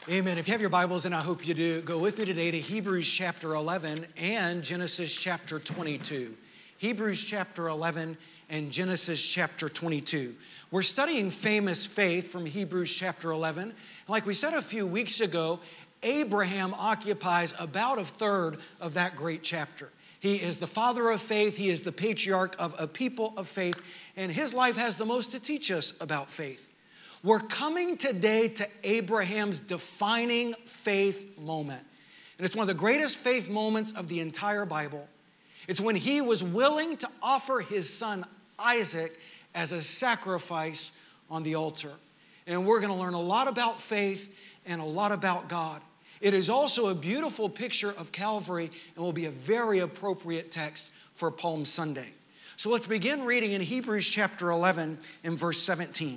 Amen. If you have your Bibles, and I hope you do, go with me today to Hebrews chapter 11 and Genesis chapter 22. Hebrews chapter 11 and Genesis chapter 22. We're studying famous faith from Hebrews chapter 11. And like we said a few weeks ago, Abraham occupies about a third of that great chapter. He is the father of faith. He is the patriarch of a people of faith. And his life has the most to teach us about faith. We're coming today to Abraham's defining faith moment. And it's one of the greatest faith moments of the entire Bible. It's when he was willing to offer his son Isaac as a sacrifice on the altar. And we're going to learn a lot about faith and a lot about God. It is also a beautiful picture of Calvary and will be a very appropriate text for Palm Sunday. So let's begin reading in Hebrews chapter 11 and verse 17.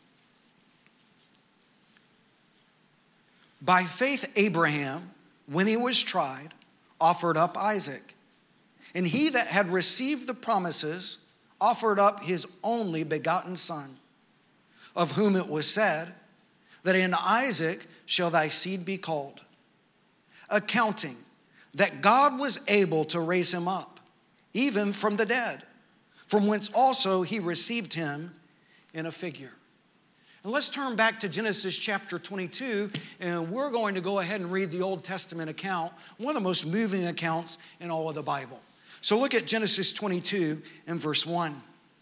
By faith, Abraham, when he was tried, offered up Isaac. And he that had received the promises offered up his only begotten son, of whom it was said, that in Isaac shall thy seed be called, accounting that God was able to raise him up, even from the dead, from whence also he received him in a figure. And let's turn back to Genesis chapter 22, and we're going to go ahead and read the Old Testament account, one of the most moving accounts in all of the Bible. So look at Genesis 22 and verse 1.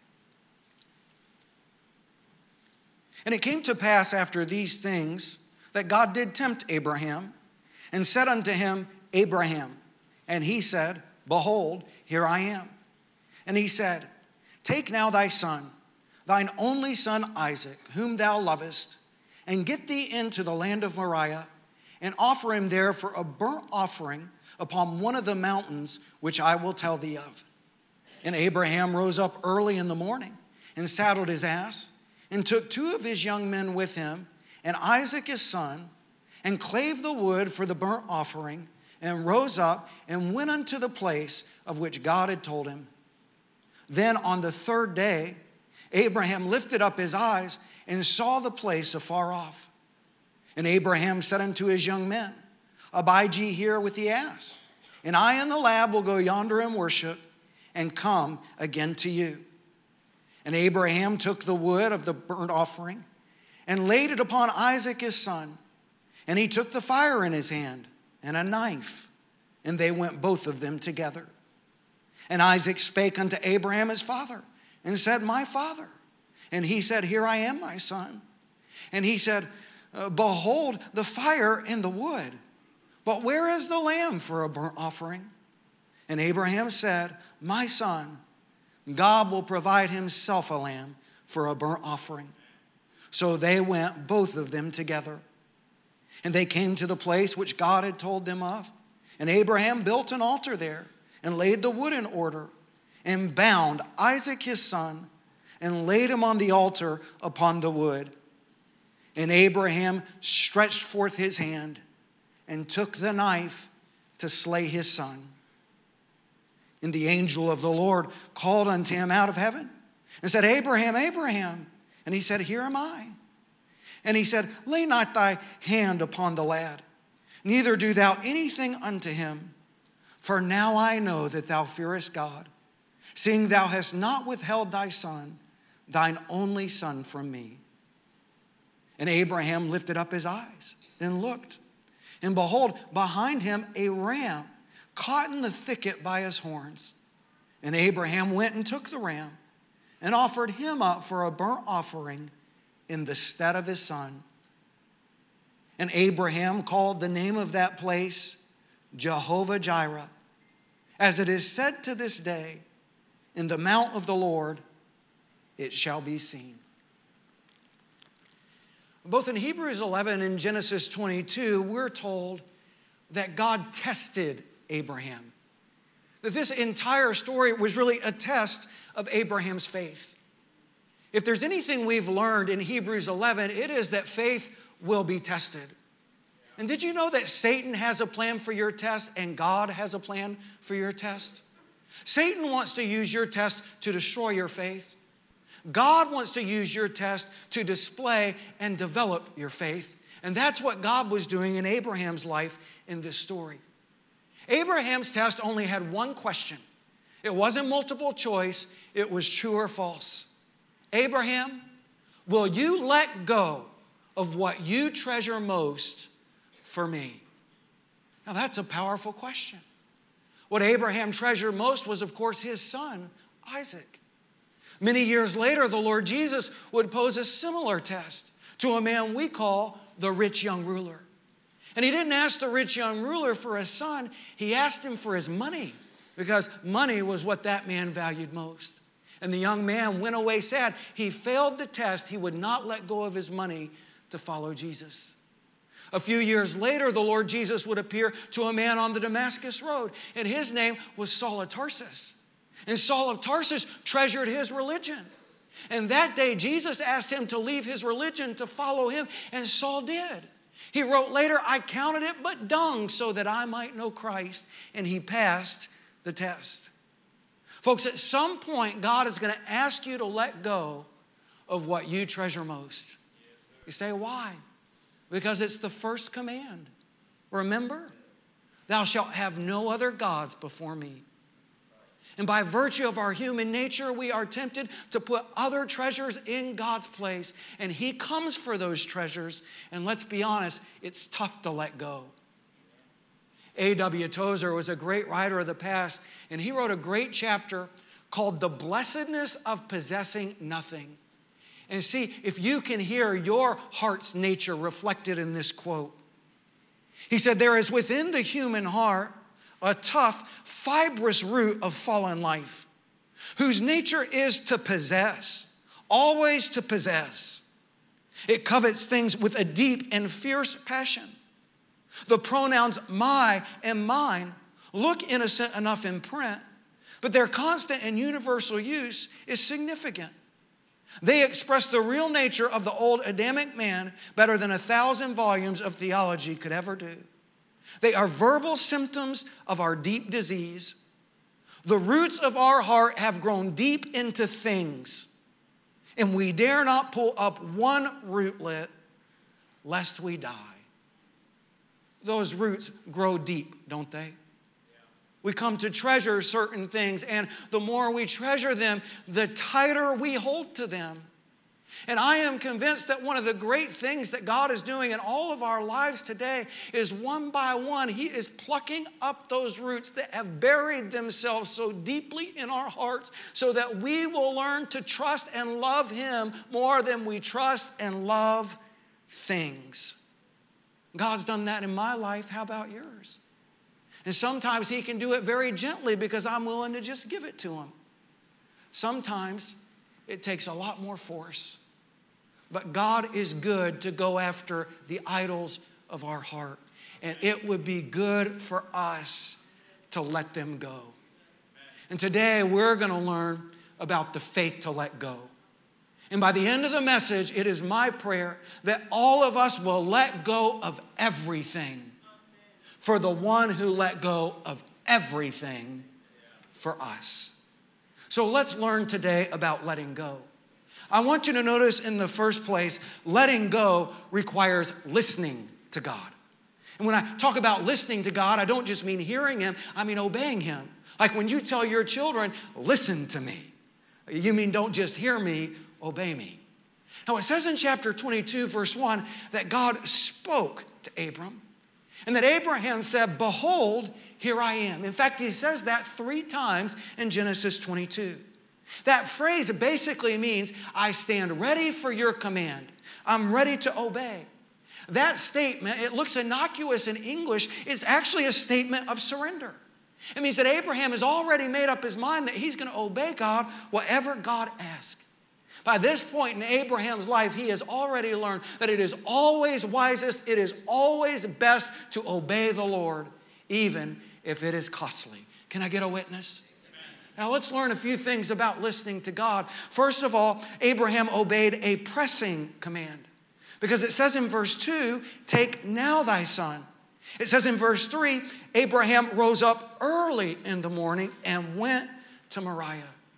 And it came to pass after these things that God did tempt Abraham, and said unto him, Abraham. And he said, Behold, here I am. And he said, Take now thy son, thine only son Isaac, whom thou lovest, and get thee into the land of Moriah, and offer him there for a burnt offering upon one of the mountains which I will tell thee of. And Abraham rose up early in the morning, and saddled his ass, and took two of his young men with him, and Isaac his son, and clave the wood for the burnt offering, and rose up, and went unto the place of which God had told him. Then on the third day, Abraham lifted up his eyes and saw the place afar off. And Abraham said unto his young men, Abide ye here with the ass, and I and the lad will go yonder and worship, and come again to you. And Abraham took the wood of the burnt offering, and laid it upon Isaac his son. And he took the fire in his hand, and a knife, and they went both of them together. And Isaac spake unto Abraham his father, and said, My father. And he said, Here I am, my son. And he said, Behold the fire and the wood, but where is the lamb for a burnt offering? And Abraham said, My son, God will provide himself a lamb for a burnt offering. So they went both of them together. And they came to the place which God had told them of. And Abraham built an altar there, and laid the wood in order, and bound Isaac his son, and laid him on the altar upon the wood. And Abraham stretched forth his hand, and took the knife to slay his son. And the angel of the Lord called unto him out of heaven, and said, Abraham, Abraham. And he said, Here am I. And he said, Lay not thy hand upon the lad, neither do thou anything unto him. For now I know that thou fearest God, seeing thou hast not withheld thy son, thine only son, from me. And Abraham lifted up his eyes and looked, and behold, behind him a ram caught in the thicket by his horns. And Abraham went and took the ram, and offered him up for a burnt offering in the stead of his son. And Abraham called the name of that place Jehovah-Jireh, as it is said to this day, In the mount of the Lord it shall be seen. Both in Hebrews 11 and Genesis 22, we're told that God tested Abraham. That this entire story was really a test of Abraham's faith. If there's anything we've learned in Hebrews 11, it is that faith will be tested. And did you know that Satan has a plan for your test and God has a plan for your test? Satan wants to use your test to destroy your faith. God wants to use your test to display and develop your faith. And that's what God was doing in Abraham's life in this story. Abraham's test only had one question. It wasn't multiple choice. It was true or false. Abraham, will you let go of what you treasure most for me? Now that's a powerful question. What Abraham treasured most was, of course, his son, Isaac. Many years later, the Lord Jesus would pose a similar test to a man we call the rich young ruler. And he didn't ask the rich young ruler for a son. He asked him for his money, because money was what that man valued most. And the young man went away sad. He failed the test. He would not let go of his money to follow Jesus. A few years later, the Lord Jesus would appear to a man on the Damascus Road, and his name was Saul of Tarsus. And Saul of Tarsus treasured his religion. And that day, Jesus asked him to leave his religion to follow him, and Saul did. He wrote later, I counted it but dung so that I might know Christ, and he passed the test. Folks, at some point, God is going to ask you to let go of what you treasure most. You say, why? Because it's the first command. Remember, thou shalt have no other gods before me. And by virtue of our human nature, we are tempted to put other treasures in God's place. And he comes for those treasures. And let's be honest, it's tough to let go. A.W. Tozer was a great writer of the past, and he wrote a great chapter called The Blessedness of Possessing Nothing. And see if you can hear your heart's nature reflected in this quote. He said, there is within the human heart a tough, fibrous root of fallen life, whose nature is to possess, always to possess. It covets things with a deep and fierce passion. The pronouns my and mine look innocent enough in print, but their constant and universal use is significant. They express the real nature of the old Adamic man better than 1,000 volumes of theology could ever do. They are verbal symptoms of our deep disease. The roots of our heart have grown deep into things, and we dare not pull up one rootlet lest we die. Those roots grow deep, don't they? We come to treasure certain things, and the more we treasure them, the tighter we hold to them. And I am convinced that one of the great things that God is doing in all of our lives today is one by one, he is plucking up those roots that have buried themselves so deeply in our hearts so that we will learn to trust and love him more than we trust and love things. God's done that in my life. How about yours? And sometimes he can do it very gently because I'm willing to just give it to him. Sometimes it takes a lot more force. But God is good to go after the idols of our heart. And it would be good for us to let them go. And today we're going to learn about the faith to let go. And by the end of the message, it is my prayer that all of us will let go of everything for the one who let go of everything for us. So let's learn today about letting go. I want you to notice in the first place, letting go requires listening to God. And when I talk about listening to God, I don't just mean hearing him, I mean obeying him. Like when you tell your children, listen to me. You mean don't just hear me, obey me. Now it says in chapter 22, verse 1, that God spoke to Abram. And that Abraham said, behold, here I am. In fact, he says that 3 times in Genesis 22. That phrase basically means, I stand ready for your command. I'm ready to obey. That statement, it looks innocuous in English. It's actually a statement of surrender. It means that Abraham has already made up his mind that he's going to obey God, whatever God asks. By this point in Abraham's life, he has already learned that it is always wisest, it is always best to obey the Lord, even if it is costly. Can I get a witness? Now let's learn a few things about listening to God. First of all, Abraham obeyed a pressing command. Because it says in verse 2, take now thy son. It says in verse 3, Abraham rose up early in the morning and went to Moriah.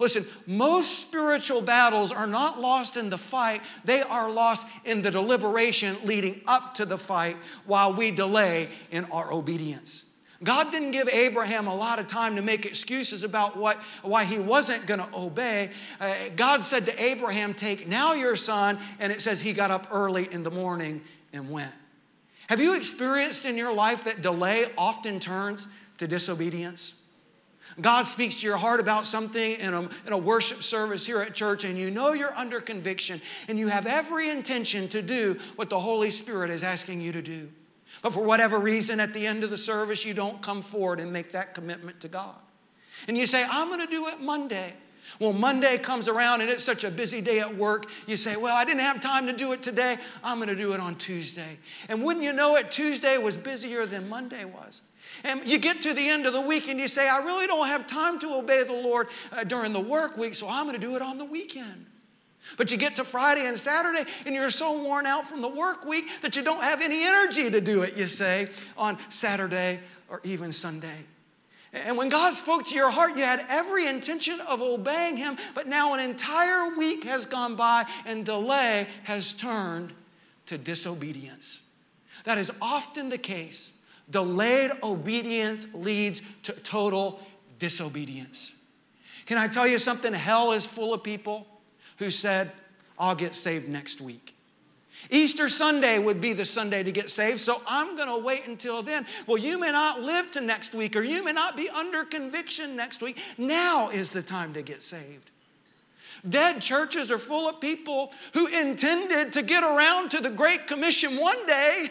Listen, most spiritual battles are not lost in the fight. They are lost in the deliberation leading up to the fight while we delay in our obedience. God didn't give Abraham a lot of time to make excuses about why he wasn't going to obey. God said to Abraham, take now your son, and it says he got up early in the morning and went. Have you experienced in your life that delay often turns to disobedience? God speaks to your heart about something in a worship service here at church, and you know you're under conviction, and you have every intention to do what the Holy Spirit is asking you to do. But for whatever reason, at the end of the service, you don't come forward and make that commitment to God. And you say, I'm going to do it Monday. Well, Monday comes around and it's such a busy day at work. You say, well, I didn't have time to do it today. I'm going to do it on Tuesday. And wouldn't you know it, Tuesday was busier than Monday was. And you get to the end of the week and you say, I really don't have time to obey the Lord during the work week, so I'm going to do it on the weekend. But you get to Friday and Saturday and you're so worn out from the work week that you don't have any energy to do it, you say, on Saturday or even Sunday. And when God spoke to your heart, you had every intention of obeying Him, but now an entire week has gone by and delay has turned to disobedience. That is often the case. Delayed obedience leads to total disobedience. Can I tell you something? Hell is full of people who said, I'll get saved next week. Easter Sunday would be the Sunday to get saved, so I'm going to wait until then. Well, you may not live to next week, or you may not be under conviction next week. Now is the time to get saved. Dead churches are full of people who intended to get around to the Great Commission one day.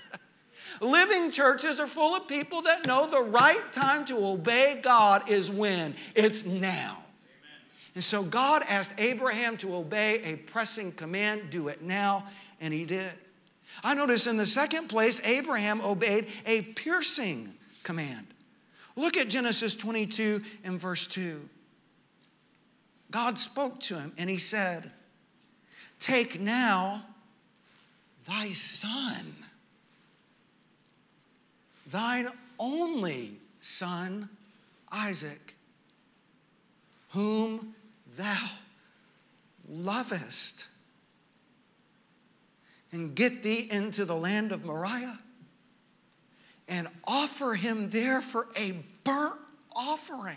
Living churches are full of people that know the right time to obey God is when? It's now. And so God asked Abraham to obey a pressing command, do it now, and he did. I notice in the second place, Abraham obeyed a piercing command. Look at Genesis 22 and verse 2. God spoke to him and he said, take now thy son, thine only son, Isaac, whom thou lovest, and get thee into the land of Moriah, and offer him there for a burnt offering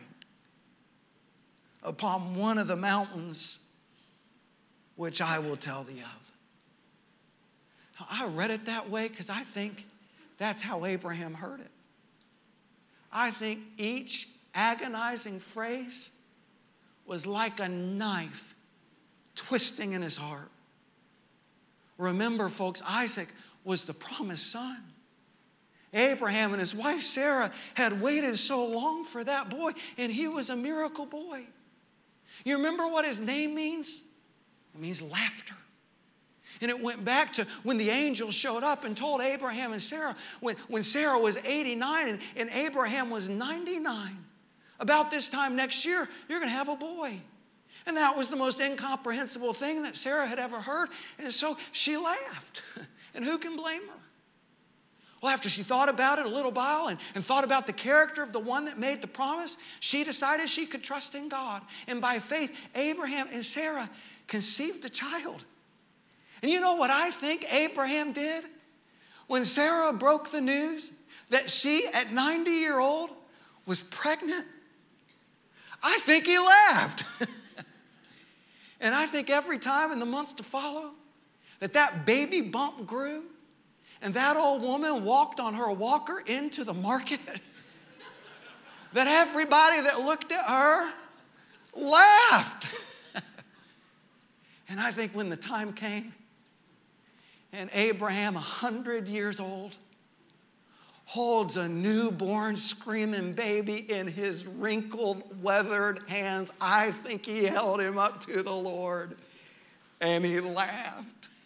upon one of the mountains which I will tell thee of. Now, I read it that way because I think that's how Abraham heard it. I think each agonizing phrase was like a knife twisting in his heart. Remember, folks, Isaac was the promised son. Abraham and his wife Sarah had waited so long for that boy, and he was a miracle boy. You remember what his name means? It means laughter. And it went back to when the angel showed up and told Abraham and Sarah, when Sarah was 89 and Abraham was 99, about this time next year, you're going to have a boy. And that was the most incomprehensible thing that Sarah had ever heard. And so she laughed. And who can blame her? Well, after she thought about it a little while and thought about the character of the one that made the promise, she decided she could trust in God. And by faith, Abraham and Sarah conceived a child. And you know what I think Abraham did? When Sarah broke the news that she, at 90-year-old, was pregnant, I think he laughed. And I think every time in the months to follow that baby bump grew and that old woman walked on her walker into the market, that everybody that looked at her laughed. And I think when the time came and Abraham, 100 years old, holds a newborn screaming baby in his wrinkled, weathered hands, I think he held him up to the Lord and he laughed.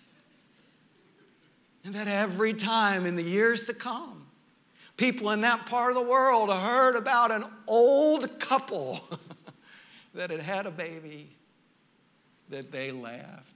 And that every time in the years to come, people in that part of the world heard about an old couple that had had a baby, that they laughed.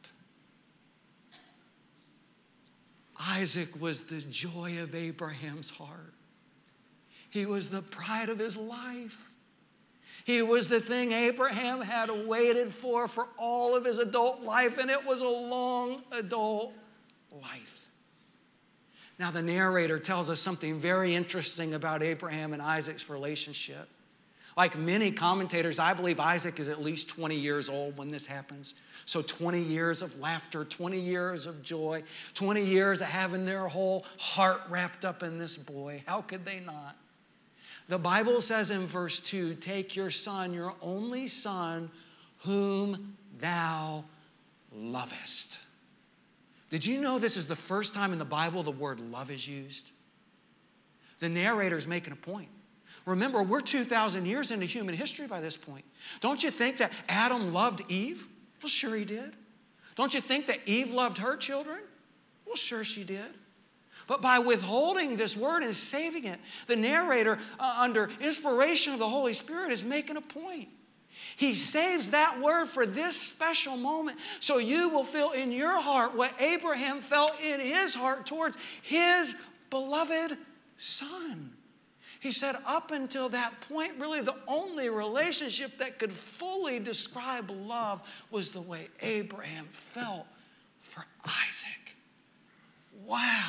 Isaac was the joy of Abraham's heart. He was the pride of his life. He was the thing Abraham had waited for all of his adult life, and it was a long adult life. Now, the narrator tells us something very interesting about Abraham and Isaac's relationship. Like many commentators, I believe Isaac is at least 20 years old when this happens. So 20 years of laughter, 20 years of joy, 20 years of having their whole heart wrapped up in this boy. How could they not? The Bible says in verse 2, take your son, your only son, whom thou lovest. Did you know this is the first time in the Bible the word love is used? The narrator's making a point. Remember, we're 2,000 years into human history by this point. Don't you think that Adam loved Eve? Well, sure he did. Don't you think that Eve loved her children? Well, sure she did. But by withholding this word and saving it, the narrator, under inspiration of the Holy Spirit, is making a point. He saves that word for this special moment so you will feel in your heart what Abraham felt in his heart towards his beloved son. He said up until that point, really the only relationship that could fully describe love was the way Abraham felt for Isaac. Wow.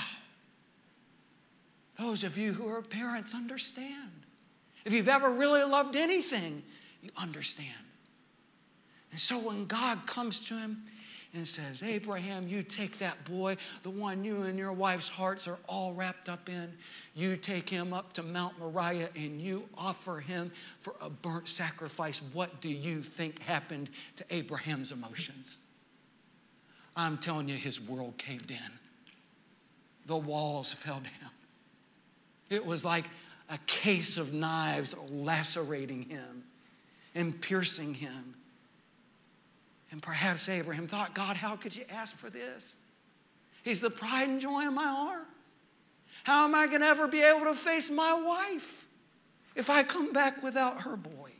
Those of you who are parents understand. If you've ever really loved anything, you understand. And so when God comes to him and says, Abraham, you take that boy, the one you and your wife's hearts are all wrapped up in, you take him up to Mount Moriah and you offer him for a burnt sacrifice. What do you think happened to Abraham's emotions? I'm telling you, his world caved in. The walls fell down. It was like a case of knives lacerating him and piercing him. And perhaps Abraham thought, God, how could you ask for this? He's the pride and joy in my heart. How am I going to ever be able to face my wife if I come back without her boy?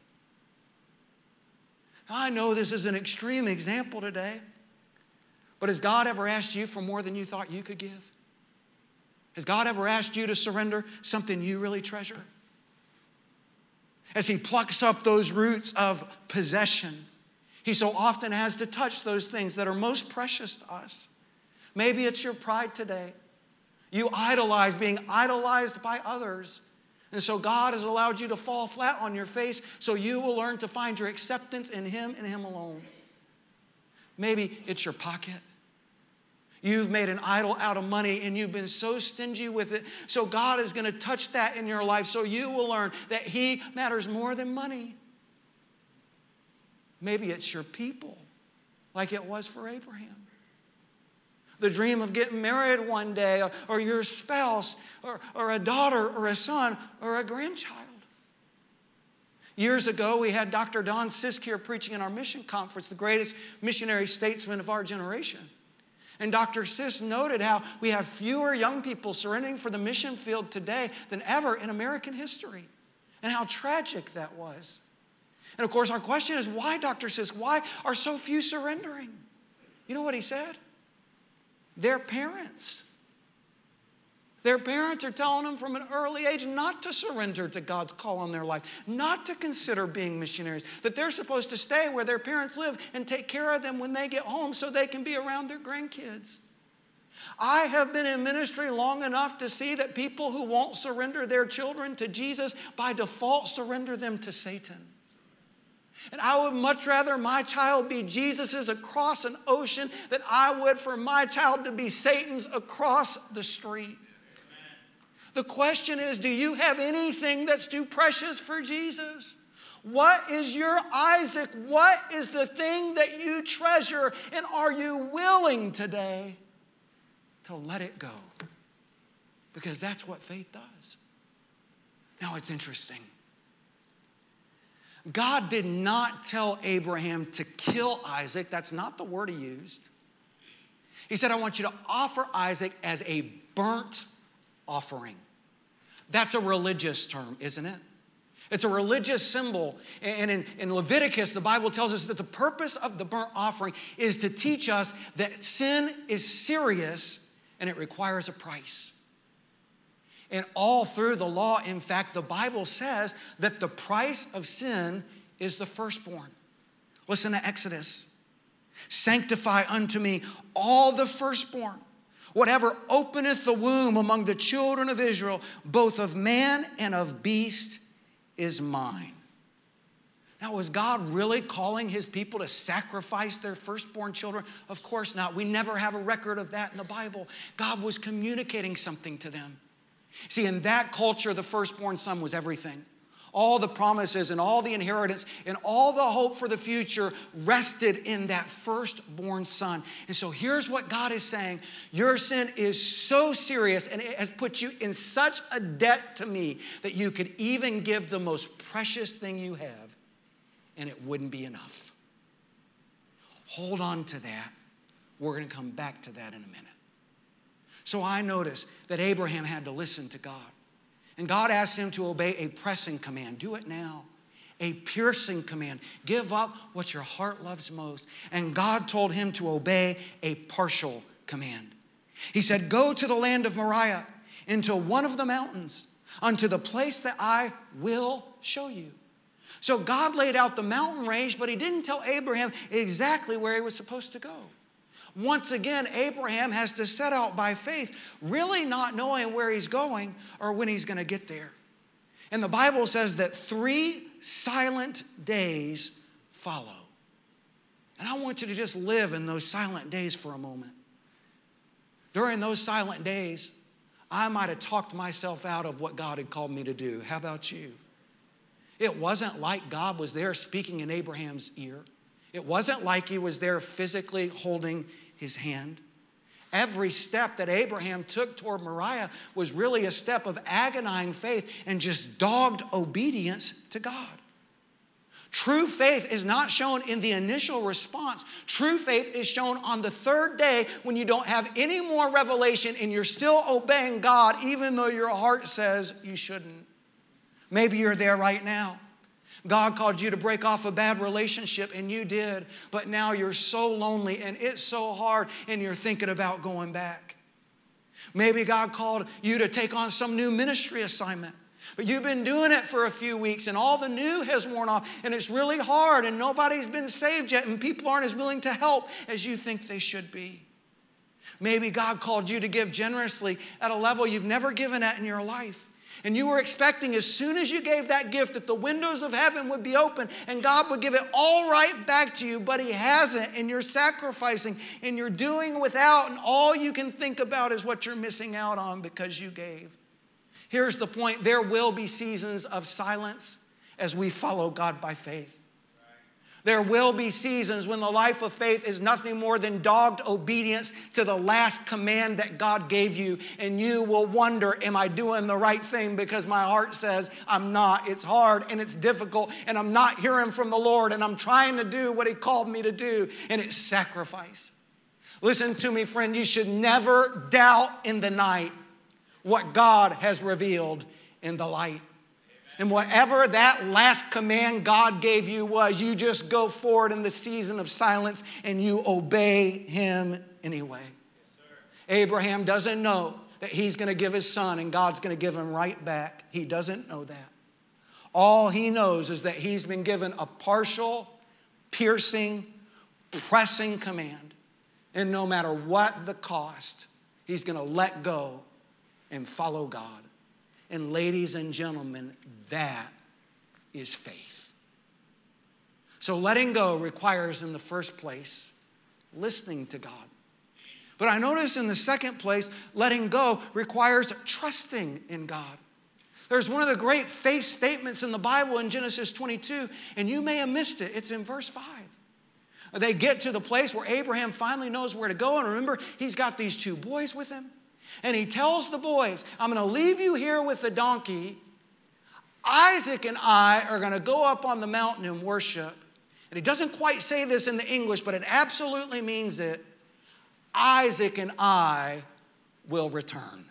I know this is an extreme example today, but has God ever asked you for more than you thought you could give? Has God ever asked you to surrender something you really treasure? As he plucks up those roots of possession, he so often has to touch those things that are most precious to us. Maybe it's your pride today. You idolize being idolized by others. And so God has allowed you to fall flat on your face so you will learn to find your acceptance in him and him alone. Maybe it's your pocket. You've made an idol out of money and you've been so stingy with it. So God is going to touch that in your life so you will learn that he matters more than money. Maybe it's your people, like it was for Abraham. The dream of getting married one day, or your spouse, or a daughter, or a son, or a grandchild. Years ago, we had Dr. Don Sisk here preaching in our mission conference, the greatest missionary statesman of our generation. And Dr. Sisk noted how we have fewer young people surrendering for the mission field today than ever in American history, and how tragic that was. And of course, our question is, why, Dr. Sisk? Why are so few surrendering? You know what he said? Their parents. Their parents are telling them from an early age not to surrender to God's call on their life, not to consider being missionaries, that they're supposed to stay where their parents live and take care of them when they get home so they can be around their grandkids. I have been in ministry long enough to see that people who won't surrender their children to Jesus by default surrender them to Satan. And I would much rather my child be Jesus's across an ocean than I would for my child to be Satan's across the street. The question is, do you have anything that's too precious for Jesus? What is your Isaac? What is the thing that you treasure? And are you willing today to let it go? Because that's what faith does. Now it's interesting. God did not tell Abraham to kill Isaac. That's not the word he used. He said, I want you to offer Isaac as a burnt offering. That's a religious term, isn't it? It's a religious symbol. And in Leviticus, the Bible tells us that the purpose of the burnt offering is to teach us that sin is serious and it requires a price. And all through the law, in fact, the Bible says that the price of sin is the firstborn. Listen to Exodus. Sanctify unto me all the firstborn. Whatever openeth the womb among the children of Israel, both of man and of beast, is mine. Now, was God really calling his people to sacrifice their firstborn children? Of course not. We never have a record of that in the Bible. God was communicating something to them. See, in that culture, the firstborn son was everything. All the promises and all the inheritance and all the hope for the future rested in that firstborn son. And so here's what God is saying. Your sin is so serious and it has put you in such a debt to me that you could even give the most precious thing you have and it wouldn't be enough. Hold on to that. We're going to come back to that in a minute. So I notice that Abraham had to listen to God. And God asked him to obey a pressing command. Do it now. A piercing command. Give up what your heart loves most. And God told him to obey a partial command. He said, go to the land of Moriah, into one of the mountains, unto the place that I will show you. So God laid out the mountain range, but he didn't tell Abraham exactly where he was supposed to go. Once again, Abraham has to set out by faith, really not knowing where he's going or when he's going to get there. And the Bible says that 3 silent days follow. And I want you to just live in those silent days for a moment. During those silent days, I might have talked myself out of what God had called me to do. How about you? It wasn't like God was there speaking in Abraham's ear. It wasn't like he was there physically holding his hand. Every step that Abraham took toward Moriah was really a step of agonizing faith and just dogged obedience to God. True faith is not shown in the initial response. True faith is shown on the third day when you don't have any more revelation and you're still obeying God even though your heart says you shouldn't. Maybe you're there right now. God called you to break off a bad relationship and you did, but now you're so lonely and it's so hard and you're thinking about going back. Maybe God called you to take on some new ministry assignment, but you've been doing it for a few weeks and all the new has worn off and it's really hard and nobody's been saved yet and people aren't as willing to help as you think they should be. Maybe God called you to give generously at a level you've never given at in your life. And you were expecting as soon as you gave that gift that the windows of heaven would be open and God would give it all right back to you, but he hasn't, and you're sacrificing and you're doing without, and all you can think about is what you're missing out on because you gave. Here's the point. There will be seasons of silence as we follow God by faith. There will be seasons when the life of faith is nothing more than dogged obedience to the last command that God gave you. And you will wonder, am I doing the right thing? Because my heart says I'm not. It's hard and it's difficult and I'm not hearing from the Lord and I'm trying to do what he called me to do. And it's sacrifice. Listen to me, friend. You should never doubt in the night what God has revealed in the light. And whatever that last command God gave you was, you just go forward in the season of silence and you obey him anyway. Yes, sir. Abraham doesn't know that he's going to give his son and God's going to give him right back. He doesn't know that. All he knows is that he's been given a partial, piercing, pressing command. And no matter what the cost, he's going to let go and follow God. And ladies and gentlemen, that is faith. So letting go requires, in the first place, listening to God. But I notice in the second place, letting go requires trusting in God. There's one of the great faith statements in the Bible in Genesis 22, and you may have missed it. It's in verse 5. They get to the place where Abraham finally knows where to go. And remember, he's got these 2 boys with him. And he tells the boys, I'm going to leave you here with the donkey. Isaac and I are going to go up on the mountain and worship. And he doesn't quite say this in the English, but it absolutely means it. Isaac and I will return.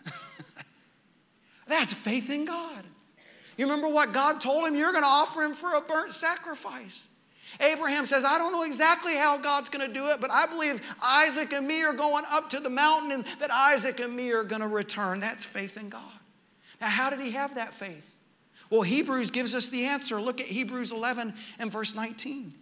That's faith in God. You remember what God told him? You're going to offer him for a burnt sacrifice. Abraham says, I don't know exactly how God's going to do it, but I believe Isaac and me are going up to the mountain and that Isaac and me are going to return. That's faith in God. Now, how did he have that faith? Well, Hebrews gives us the answer. Look at Hebrews 11 and verse 19.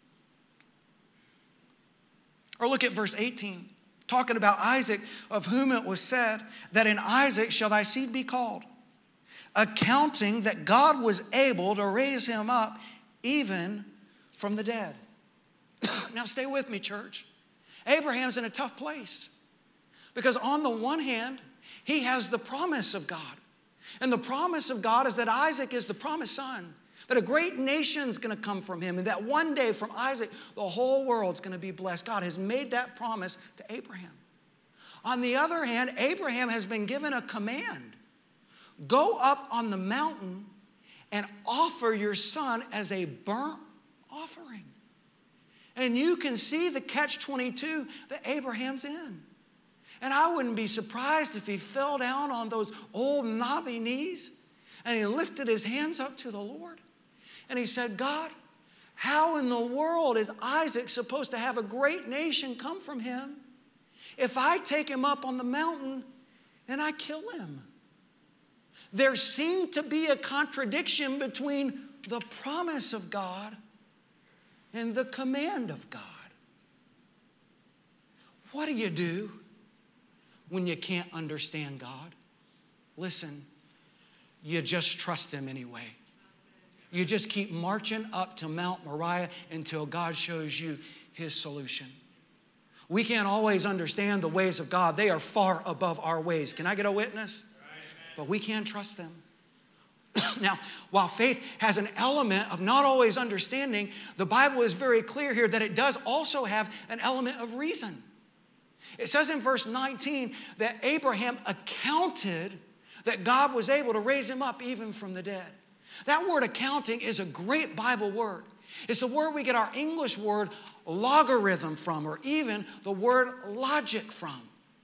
Or look at verse 18. Talking about Isaac, of whom it was said, that in Isaac shall thy seed be called, accounting that God was able to raise him up even from the dead. Now stay with me, church. Abraham's in a tough place. Because on the one hand, he has the promise of God. And the promise of God is that Isaac is the promised son. That a great nation's going to come from him. And that one day from Isaac, the whole world's going to be blessed. God has made that promise to Abraham. On the other hand, Abraham has been given a command. Go up on the mountain and offer your son as a burnt offering. And you can see the catch-22 that Abraham's in. And I wouldn't be surprised if he fell down on those old knobby knees and he lifted his hands up to the Lord. And he said, God, how in the world is Isaac supposed to have a great nation come from him if I take him up on the mountain and I kill him? There seemed to be a contradiction between the promise of God and the command of God. What do you do when you can't understand God? Listen, you just trust him anyway. You just keep marching up to Mount Moriah until God shows you his solution. We can't always understand the ways of God. They are far above our ways. Can I get a witness? But we can trust them. Now, while faith has an element of not always understanding, the Bible is very clear here that it does also have an element of reason. It says in verse 19 that Abraham accounted that God was able to raise him up even from the dead. That word accounting is a great Bible word. It's the word we get our English word logarithm from, or even the word logic from.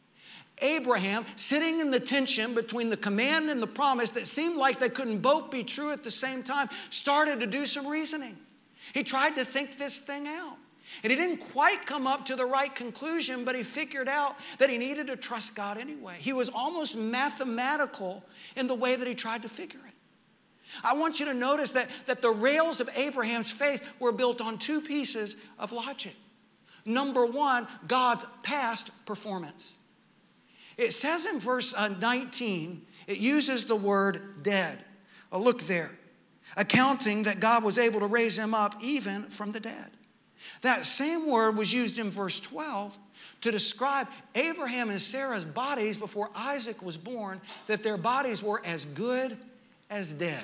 Abraham, sitting in the tension between the command and the promise that seemed like they couldn't both be true at the same time, started to do some reasoning. He tried to think this thing out. And he didn't quite come up to the right conclusion, but he figured out that he needed to trust God anyway. He was almost mathematical in the way that he tried to figure it. I want you to notice that the rails of Abraham's faith were built on two pieces of logic. Number one, God's past performance. It says in verse 19, it uses the word dead. Look there. Accounting that God was able to raise him up even from the dead. That same word was used in verse 12 to describe Abraham and Sarah's bodies before Isaac was born, that their bodies were as good as dead.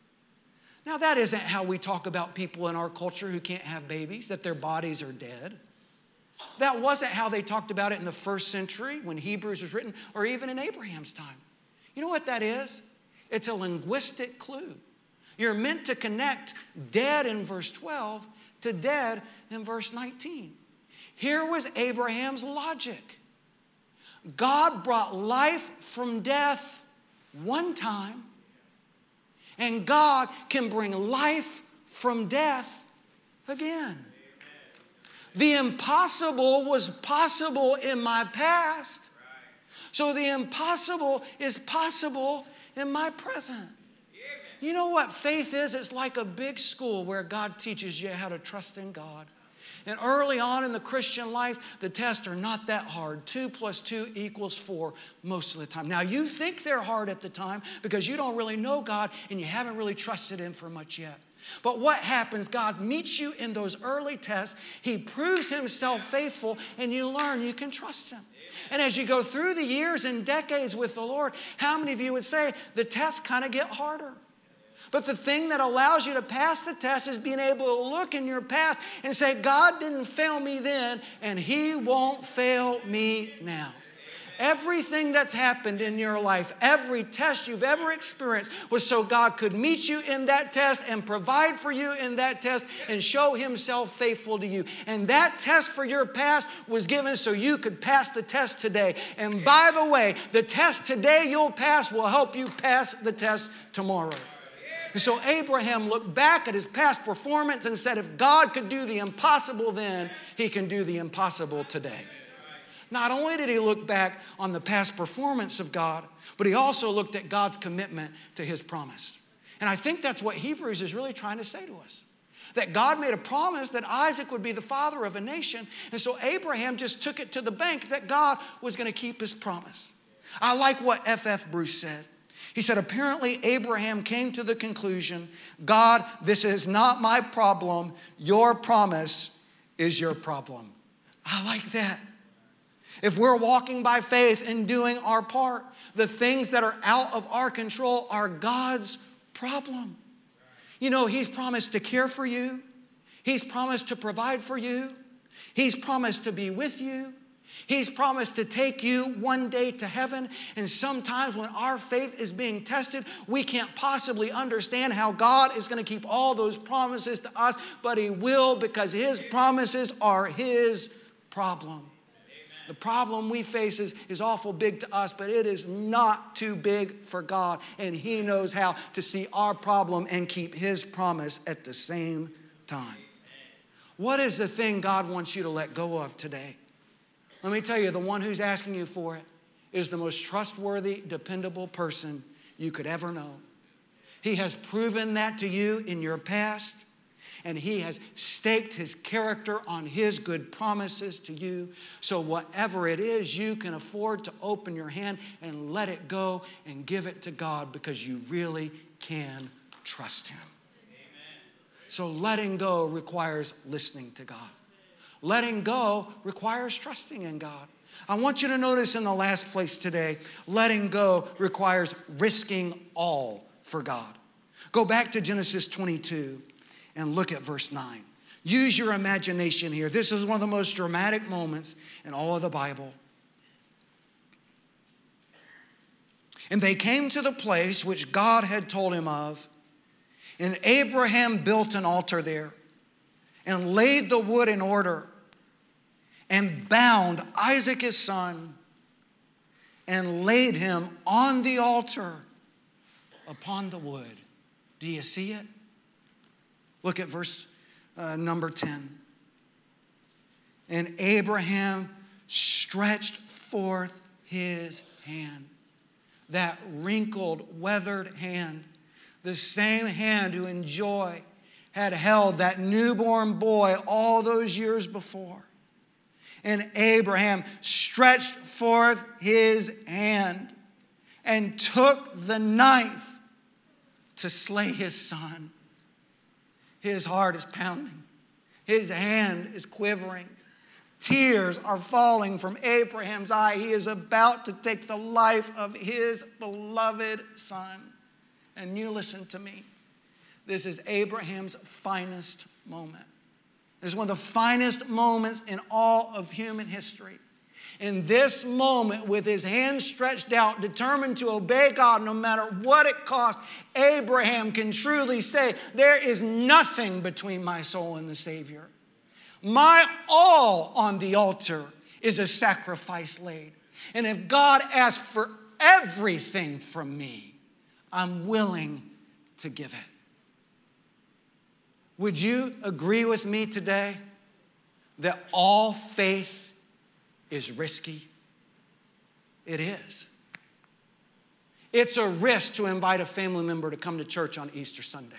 Now, that isn't how we talk about people in our culture who can't have babies, that their bodies are dead. That wasn't how they talked about it in the first century when Hebrews was written, or even in Abraham's time. You know what that is? It's a linguistic clue. You're meant to connect dead in verse 12 to dead in verse 19. Here was Abraham's logic. God brought life from death one time, and God can bring life from death again. The impossible was possible in my past, so the impossible is possible in my present. You know what faith is? It's like a big school where God teaches you how to trust in God. And early on in the Christian life, the tests are not that hard. 2 + 2 = 4 most of the time. Now, you think they're hard at the time because you don't really know God and you haven't really trusted him for much yet. But what happens? God meets you in those early tests. He proves himself faithful, and you learn you can trust him. And as you go through the years and decades with the Lord, how many of you would say the tests kind of get harder? But the thing that allows you to pass the test is being able to look in your past and say, God didn't fail me then, and he won't fail me now. Everything that's happened in your life, every test you've ever experienced was so God could meet you in that test and provide for you in that test and show himself faithful to you. And that test for your past was given so you could pass the test today. And by the way, the test today you'll pass will help you pass the test tomorrow. And so Abraham looked back at his past performance and said, if God could do the impossible then, he can do the impossible today. Not only did he look back on the past performance of God, but he also looked at God's commitment to his promise. And I think that's what Hebrews is really trying to say to us. That God made a promise that Isaac would be the father of a nation. And so Abraham just took it to the bank that God was going to keep his promise. I like what F.F. Bruce said. He said, apparently Abraham came to the conclusion, God, this is not my problem. Your promise is your problem. I like that. If we're walking by faith and doing our part, the things that are out of our control are God's problem. You know, He's promised to care for you. He's promised to provide for you. He's promised to be with you. He's promised to take you one day to heaven. And sometimes when our faith is being tested, we can't possibly understand how God is going to keep all those promises to us, but He will, because His promises are His problem. The problem we face is awful big to us, but it is not too big for God. And He knows how to see our problem and keep His promise at the same time. What is the thing God wants you to let go of today? Let me tell you, the one who's asking you for it is the most trustworthy, dependable person you could ever know. He has proven that to you in your past, and He has staked His character on His good promises to you. So whatever it is, you can afford to open your hand and let it go and give it to God, because you really can trust Him. Amen. So letting go requires listening to God. Letting go requires trusting in God. I want you to notice in the last place today, letting go requires risking all for God. Go back to Genesis 22 and look at verse 9. Use your imagination here. This is one of the most dramatic moments in all of the Bible. And they came to the place which God had told him of, and Abraham built an altar there and laid the wood in order, and bound Isaac his son, and laid him on the altar upon the wood. Do you see it? Look at verse number 10. And Abraham stretched forth his hand, that wrinkled, weathered hand, the same hand who in joy had held that newborn boy all those years before. And Abraham stretched forth his hand and took the knife to slay his son. His heart is pounding. His hand is quivering. Tears are falling from Abraham's eye. He is about to take the life of his beloved son. And you listen to me. This is Abraham's finest moment. This is one of the finest moments in all of human history. In this moment, with his hand stretched out, determined to obey God no matter what it cost, Abraham can truly say, there is nothing between my soul and the Savior. My all on the altar is a sacrifice laid. And if God asks for everything from me, I'm willing to give it. Would you agree with me today that all faith is risky? It is. It's a risk to invite a family member to come to church on Easter Sunday.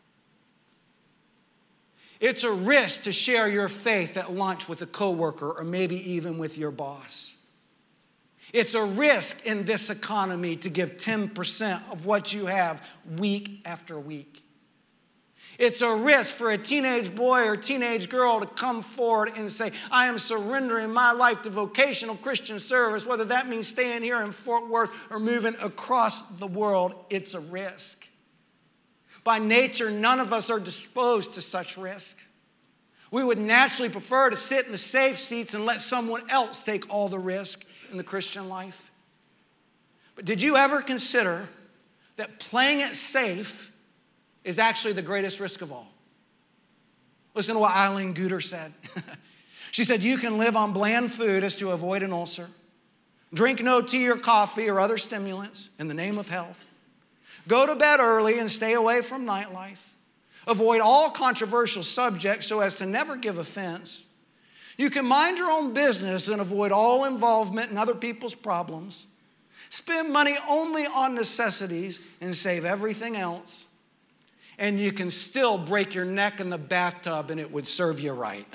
It's a risk to share your faith at lunch with a coworker or maybe even with your boss. It's a risk in this economy to give 10% of what you have week after week. It's a risk for a teenage boy or teenage girl to come forward and say, I am surrendering my life to vocational Christian service, whether that means staying here in Fort Worth or moving across the world. It's a risk. By nature, none of us are disposed to such risk. We would naturally prefer to sit in the safe seats and let someone else take all the risk in the Christian life. But did you ever consider that playing it safe is actually the greatest risk of all? Listen to what Eileen Guter said. She said, you can live on bland food as to avoid an ulcer, drink no tea or coffee or other stimulants in the name of health, go to bed early and stay away from nightlife, avoid all controversial subjects so as to never give offense. You can mind your own business and avoid all involvement in other people's problems, spend money only on necessities and save everything else. and you can still break your neck in the bathtub and it would serve you right.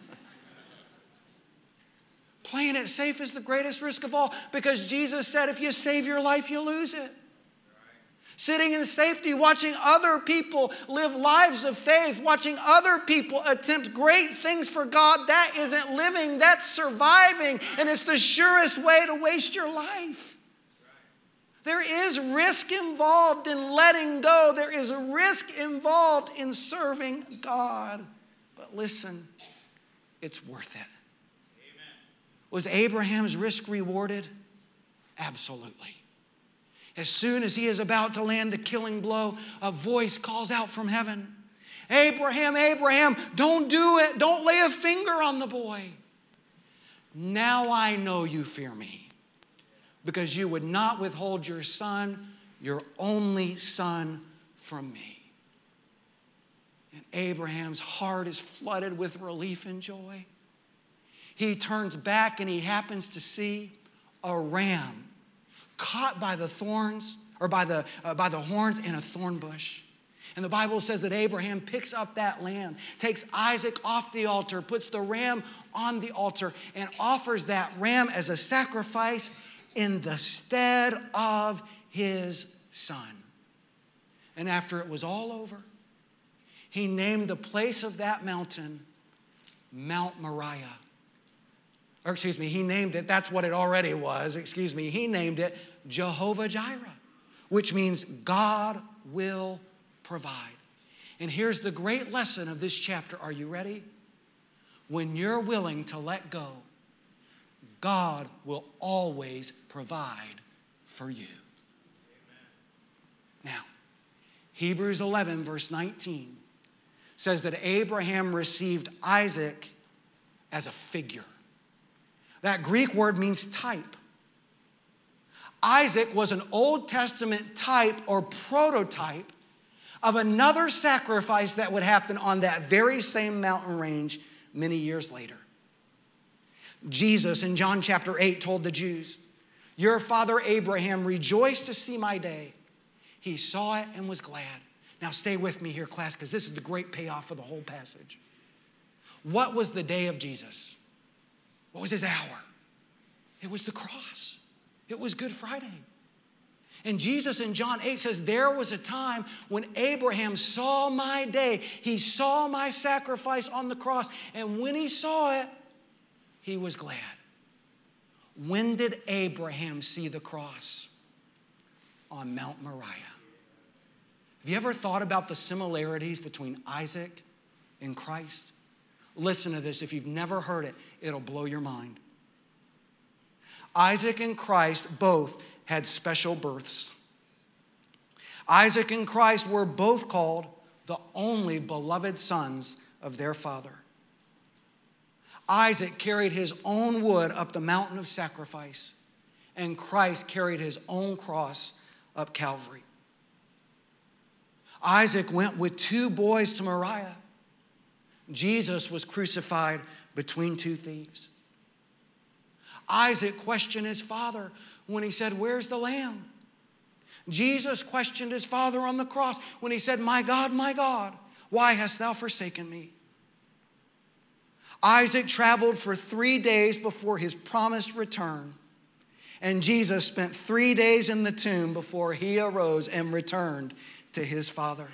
Playing it safe is the greatest risk of all, because Jesus said if you save your life, you lose it. Sitting in safety, watching other people live lives of faith, watching other people attempt great things for God, that isn't living, that's surviving, and it's the surest way to waste your life. There is risk involved in letting go. There is a risk involved in serving God. But listen, it's worth it. Amen. Was Abraham's risk rewarded? Absolutely. As soon as he is about to land the killing blow, a voice calls out from heaven, Abraham, Abraham, don't do it. Don't lay a finger on the boy. Now I know you fear me, because you would not withhold your son, your only son, from me. And Abraham's heart is flooded with relief and joy. He turns back and he happens to see a ram caught by the thorns, or by the horns in a thorn bush. And the Bible says that Abraham picks up that lamb, takes Isaac off the altar, puts the ram on the altar, and offers that ram as a sacrifice in the stead of his son. And after it was all over, he named the place of that mountain Mount Moriah. He named it, that's what it already was, he named it Jehovah Jireh, which means God will provide. And here's the great lesson of this chapter. Are you ready? When you're willing to let go, God will always provide for you. Now, Hebrews 11, verse 19 says that Abraham received Isaac as a figure. That Greek word means type. Isaac was an Old Testament type or prototype of another sacrifice that would happen on that very same mountain range many years later. Jesus in John chapter 8 told the Jews, your father Abraham rejoiced to see my day. He saw it and was glad. Now stay with me here, class, because this is the great payoff for the whole passage. What was the day of Jesus? What was his hour? It was the cross. It was Good Friday. And Jesus in John 8 says, there was a time when Abraham saw my day. He saw my sacrifice on the cross. And when he saw it, he was glad. When did Abraham see the cross? On Mount Moriah. Have you ever thought about the similarities between Isaac and Christ? Listen to this. If you've never heard it, it'll blow your mind. Isaac and Christ both had special births. Isaac and Christ were both called the only beloved sons of their father. Isaac carried his own wood up the mountain of sacrifice, and Christ carried his own cross up Calvary. Isaac went with two boys to Moriah. Jesus was crucified between two thieves. Isaac questioned his father when he said, where's the lamb? Jesus questioned his father on the cross when he said, my God, why hast thou forsaken me? Isaac traveled for 3 days before his promised return, and Jesus spent 3 days in the tomb before he arose and returned to his father.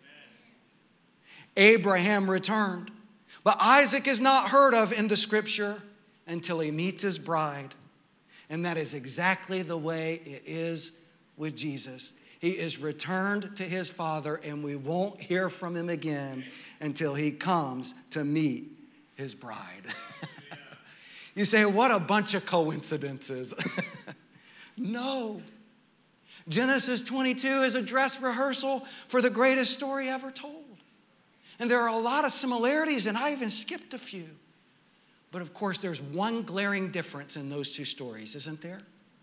Abraham returned, but Isaac is not heard of in the scripture until he meets his bride. And that is exactly the way it is with Jesus. He is returned to his father, and we won't hear from him again until he comes to meet his bride. You say, what a bunch of coincidences. No. Genesis 22 is a dress rehearsal for the greatest story ever told. And there are a lot of similarities, and I even skipped a few. But of course, there's one glaring difference in those two stories, isn't there?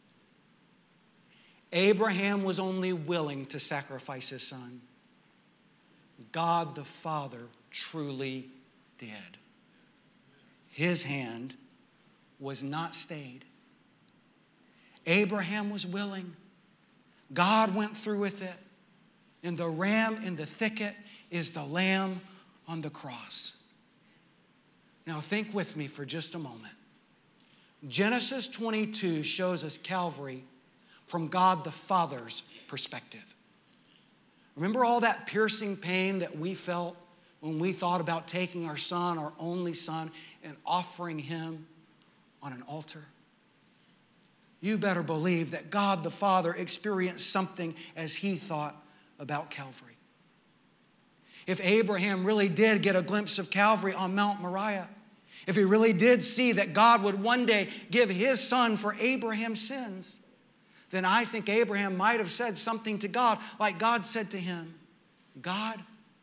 Abraham was only willing to sacrifice his son. God the Father truly did. His hand was not stayed. Abraham was willing. God went through with it. And the ram in the thicket is the lamb on the cross. Now think with me for just a moment. Genesis 22 shows us Calvary from God the Father's perspective. Remember all that piercing pain that we felt when we thought about taking our son, our only son, and offering him on an altar? You better believe that God the Father experienced something as he thought about Calvary. If Abraham really did get a glimpse of Calvary on Mount Moriah, if he really did see that God would one day give his son for Abraham's sins, then I think Abraham might have said something to God like God said to him, God,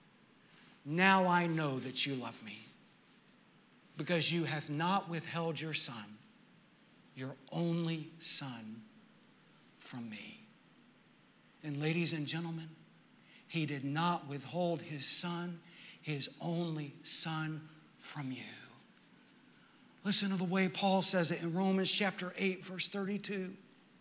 now I know that you love me because you have not withheld your son, your only son, from me. And ladies and gentlemen, he did not withhold his son, his only son, from you. Listen to the way Paul says it in Romans chapter 8, verse 32.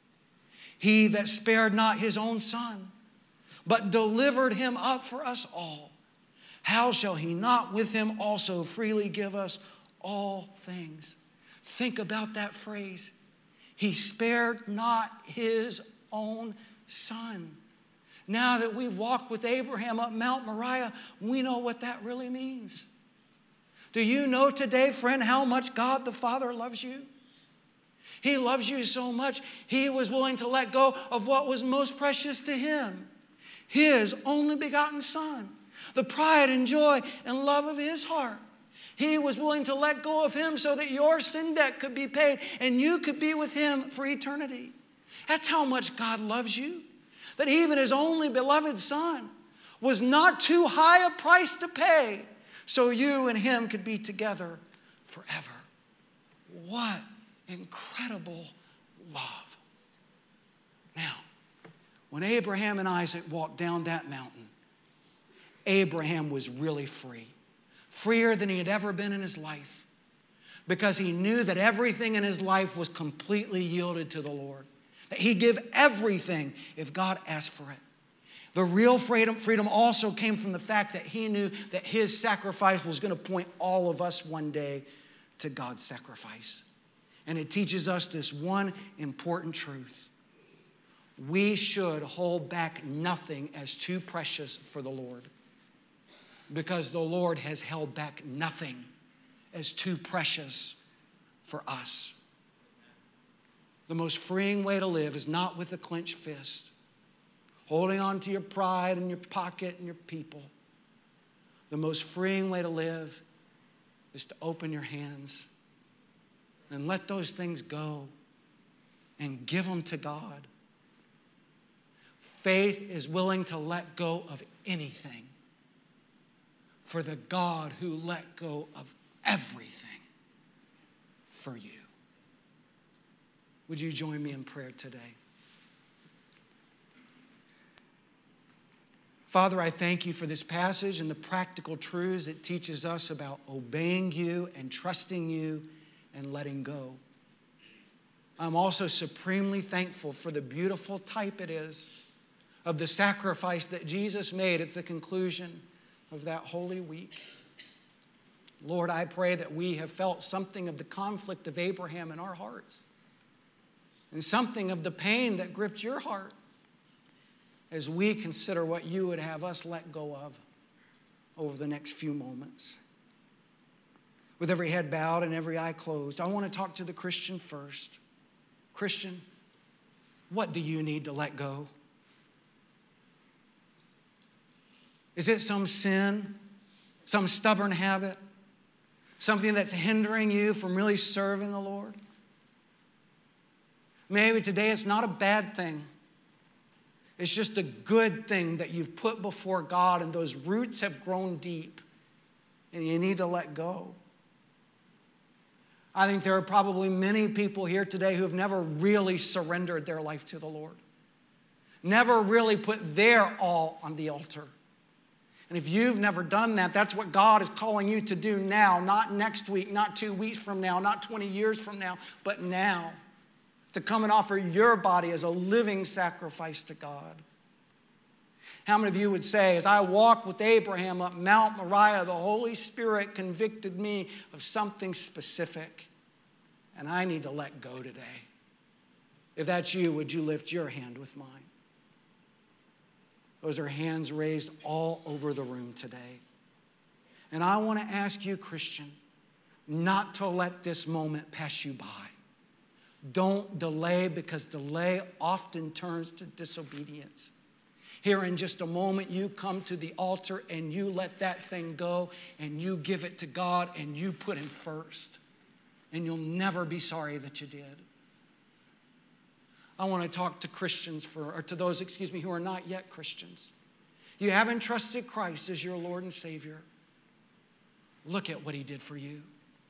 He that spared not his own son, but delivered him up for us all, how shall he not with him also freely give us all things? Think about that phrase. He spared not his own son. Now that we've walked with Abraham up Mount Moriah, we know what that really means. Do you know today, friend, how much God the Father loves you? He loves you so much, he was willing to let go of what was most precious to him, his only begotten son, the pride and joy and love of his heart. He was willing to let go of him so that your sin debt could be paid and you could be with him for eternity. That's how much God loves you. That even his only beloved son was not too high a price to pay so you and him could be together forever. What incredible love. Now, when Abraham and Isaac walked down that mountain, Abraham was really free. Freer than he had ever been in his life. Because he knew that everything in his life was completely yielded to the Lord. That he'd give everything if God asked for it. The real freedom also came from the fact that he knew that his sacrifice was going to point all of us one day to God's sacrifice. And it teaches us this one important truth. We should hold back nothing as too precious for the Lord. Because the Lord has held back nothing as too precious for us. The most freeing way to live is not with a clenched fist, holding on to your pride and your pocket and your people. The most freeing way to live is to open your hands and let those things go and give them to God. Faith is willing to let go of anything for the God who let go of everything for you. Would you join me in prayer today? Father, I thank you for this passage and the practical truths it teaches us about obeying you and trusting you and letting go. I'm also supremely thankful for the beautiful type it is of the sacrifice that Jesus made at the conclusion of that Holy Week. Lord, I pray that we have felt something of the conflict of Abraham in our hearts and something of the pain that gripped your heart as we consider what you would have us let go of over the next few moments. With every head bowed and every eye closed, I want to talk to the Christian first. Christian, what do you need to let go? Is it some sin, some stubborn habit, something that's hindering you from really serving the Lord? Maybe today it's not a bad thing. It's just a good thing that you've put before God and those roots have grown deep and you need to let go. I think there are probably many people here today who have never really surrendered their life to the Lord. Never really put their all on the altar. And if you've never done that, that's what God is calling you to do now, not next week, not 2 weeks from now, not 20 years from now, but now. To come and offer your body as a living sacrifice to God. How many of you would say, as I walked with Abraham up Mount Moriah, the Holy Spirit convicted me of something specific, and I need to let go today? If that's you, would you lift your hand with mine? Those are hands raised all over the room today. And I want to ask you, Christian, not to let this moment pass you by. Don't delay, because delay often turns to disobedience. Here in just a moment, you come to the altar and you let that thing go and you give it to God and you put Him first. And you'll never be sorry that you did. I want to talk to Christians or to those, who are not yet Christians. You haven't trusted Christ as your Lord and Savior. Look at what He did for you.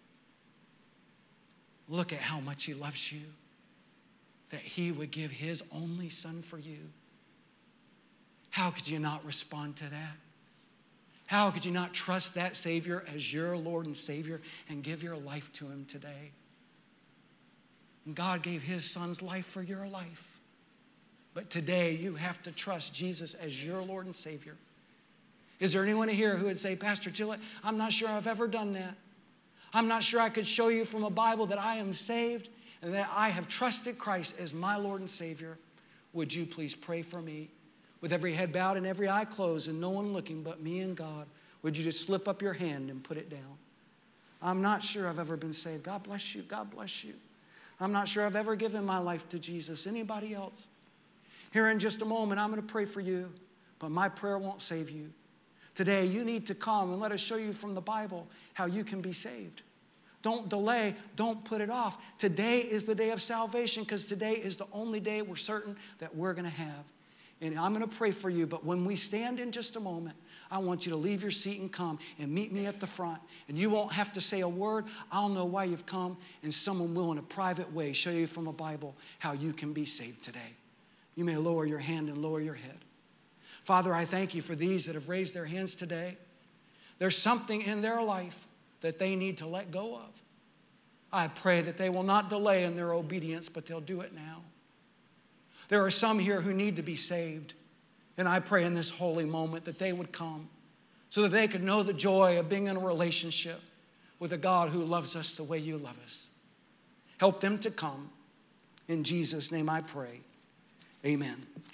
Look at how much He loves you, that He would give His only Son for you. How could you not respond to that? How could you not trust that Savior as your Lord and Savior and give your life to Him today? And God gave His Son's life for your life. But today you have to trust Jesus as your Lord and Savior. Is there anyone here who would say, Pastor Tillett, I'm not sure I've ever done that. I'm not sure I could show you from a Bible that I am saved and that I have trusted Christ as my Lord and Savior. Would you please pray for me? With every head bowed and every eye closed and no one looking but me and God, would you just slip up your hand and put it down? I'm not sure I've ever been saved. God bless you. God bless you. I'm not sure I've ever given my life to Jesus. Anybody else? Here in just a moment, I'm going to pray for you, but my prayer won't save you. Today, you need to come and let us show you from the Bible how you can be saved. Don't delay. Don't put it off. Today is the day of salvation, because today is the only day we're certain that we're going to have. And I'm going to pray for you, but when we stand in just a moment, I want you to leave your seat and come and meet me at the front. And you won't have to say a word. I'll know why you've come, and someone will, in a private way, show you from a Bible how you can be saved today. You may lower your hand and lower your head. Father, I thank you for these that have raised their hands today. There's something in their life that they need to let go of. I pray that they will not delay in their obedience, but they'll do it now. There are some here who need to be saved. And I pray in this holy moment that they would come so that they could know the joy of being in a relationship with a God who loves us the way you love us. Help them to come. In Jesus' name I pray. Amen.